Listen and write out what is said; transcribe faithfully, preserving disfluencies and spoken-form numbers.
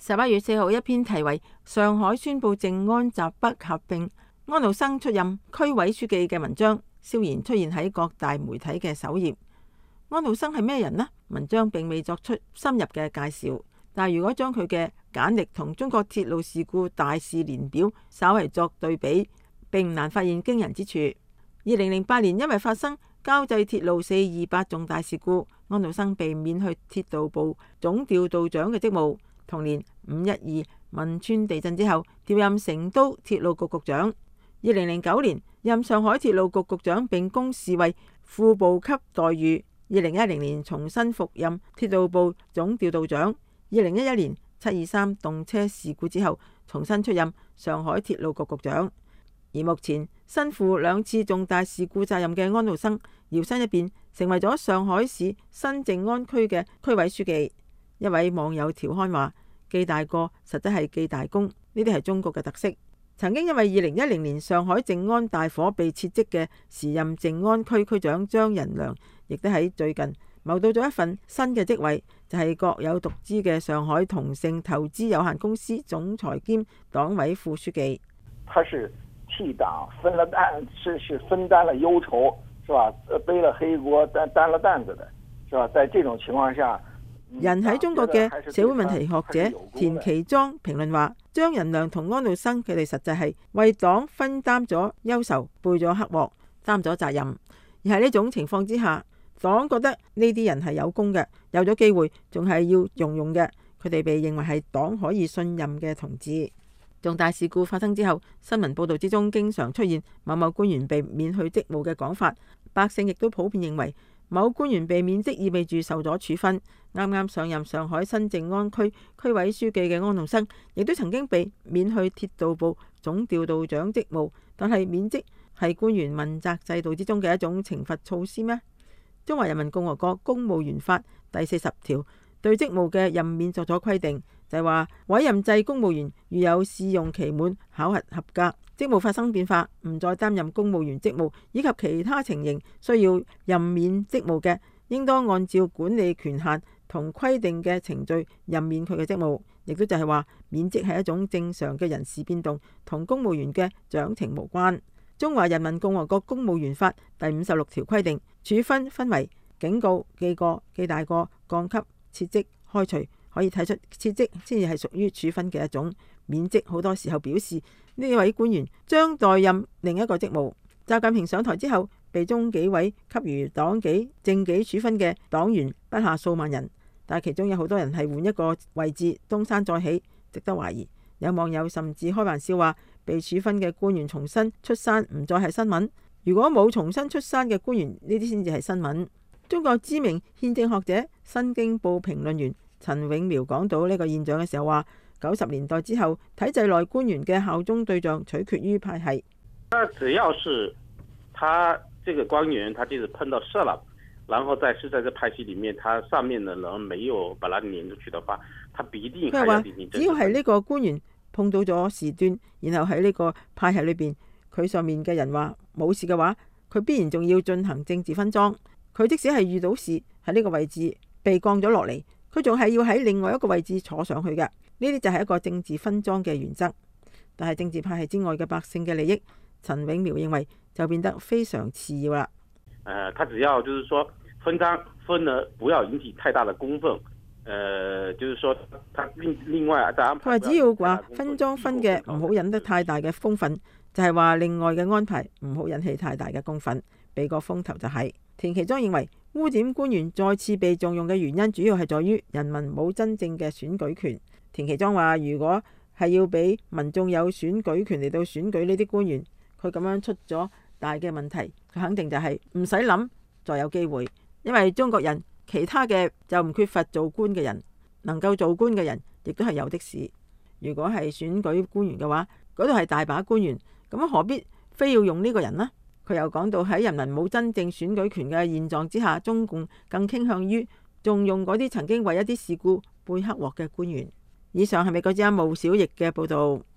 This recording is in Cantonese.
十一月四號，一篇題為《上海宣布靜安習北合併，安怒生出任區委書記》嘅文章，悄然出現喺各大媒體嘅首頁。安怒生係咩人呢？文章並未作出深入嘅介紹，但如果將佢嘅簡歷同中國鐵路事故大事年表稍為作對比，並唔難發現驚人之處。二零零八年因為發生交際鐵路四二八重大事故，安怒生被免去鐵道部總調度長嘅職務。同年五一二汶川地震之後，調任成都鐵路局局長。二零零九年任上海鐵路局局長，並公示為副部級待遇。二零一零年重新復任鐵道部總調度長。二零一一年七二三動車事故之後，重新出任上海鐵路局局長。而目前身負兩次重大事故責任嘅安怒生，搖身一變成為咗上海市新靜安區嘅區委書記。一位網友調侃話：記大過實質係記大功，呢啲係中國嘅特色。曾經因為二零一零年上海靜安大火被撤職嘅時任靜安區區長張仁良，亦都喺最近謀到咗一份新嘅職位，就係、是、國有獨資嘅上海同盛投資有限公司總裁兼黨委副書記。 他是替黨分了擔，是是分擔了憂愁，是吧？背了黑鍋，擔擔了擔子的，是吧？在這種情況下。 人喺中國嘅社會問題學者田其莊評論話：張仁良同安怒生佢哋實際係為黨分擔咗憂愁，背咗黑鑊，擔咗責任。而喺呢種情況之下，黨覺得呢啲人係有功嘅，有咗機會仲係要用用嘅。佢哋被認為係黨可以信任嘅同志。重大事故發生之後，新聞報道之中經常出現某某官員被免去職務嘅講法，百姓亦都普遍認為某官員被免職意味住受咗處分。啱啱上任上海新靜安區區委書記嘅安怒生，亦都曾經被免去鐵道部總調度長職務。但係免職係官員問責制度之中嘅一種懲罰措施咩？中華人民共和國公務員法第四十條對職務嘅任免作咗規定，就係話委任制公務員如有試用期滿、考核合格、職務發生變化，唔再擔任公務員職務，以及其他情形需要任免職務嘅，應當按照管理權限同規定嘅程序任免佢嘅職務。亦都就係話免職係一種正常嘅人事變動，同公務員嘅獎懲無關。中華人民共和國公務員法第五十六條規定，處分分為警告、記過、記大過、降級、撤職、開除。可以睇出撤職先至係屬於處分嘅一種。免職好多時候表示呢位官員將代任另一個職務。習近平上台之後，被中紀委給予黨紀、政紀處分嘅黨員不下數萬人，但其中有好多人係換一個位置東山再起，值得懷疑。有網友甚至開玩笑話，被處分嘅官員重新出山唔再係新聞。如果冇重新出山嘅官員，呢啲先至係新聞。中國知名憲政學者、新京報評論員陳永苗講到呢個現象嘅時候話：九十年代之後，體制內官員嘅效忠對象取決於派系。 只要是他這個官員，他就是碰到事了，然後再是在這派系裏面，他上面的人沒有把他攆出去的話，他必定係要進行。 只要係呢個官員碰到咗事端，然後喺呢個派系裏邊，佢上面嘅人話冇事嘅話，佢必然仲要進行政治分贓。佢即使係遇到事喺呢個位置被降咗落嚟，佢仲係要喺另外一個位置坐上去嘅。呢啲就係一個政治分贓嘅原則。但係政治派系之外嘅百姓嘅利益，陳永苗認為就變得非常次要啦。 誒、呃，他只要就是說分贓分呢，不要引起太大的公憤。誒、呃，就是說他另另外再安排。 佢話只要話分贓分嘅唔好引得太大嘅公憤，就係、是、話另外嘅安排唔好引起太大嘅公憤，俾個風頭就係、是。田其莊認為污點官員再次被重用嘅原因，主要係在於人民冇真正嘅選舉權。田其莊話：如果係要俾民眾有選舉權嚟到選舉呢啲官員，佢咁樣出咗大嘅問題，佢肯定就係唔使諗再有機會。因為中國人其他嘅就唔缺乏做官嘅人，能夠做官嘅人亦都係有的是。如果係選舉官員嘅話，嗰度係大把官員，咁何必非要用呢個人呢？佢又講到喺人民冇真正選舉權嘅現狀之下，中共更傾向於重用嗰啲曾經為一啲事故背黑鑊嘅官員。以上係美國之音毛小翼嘅報導。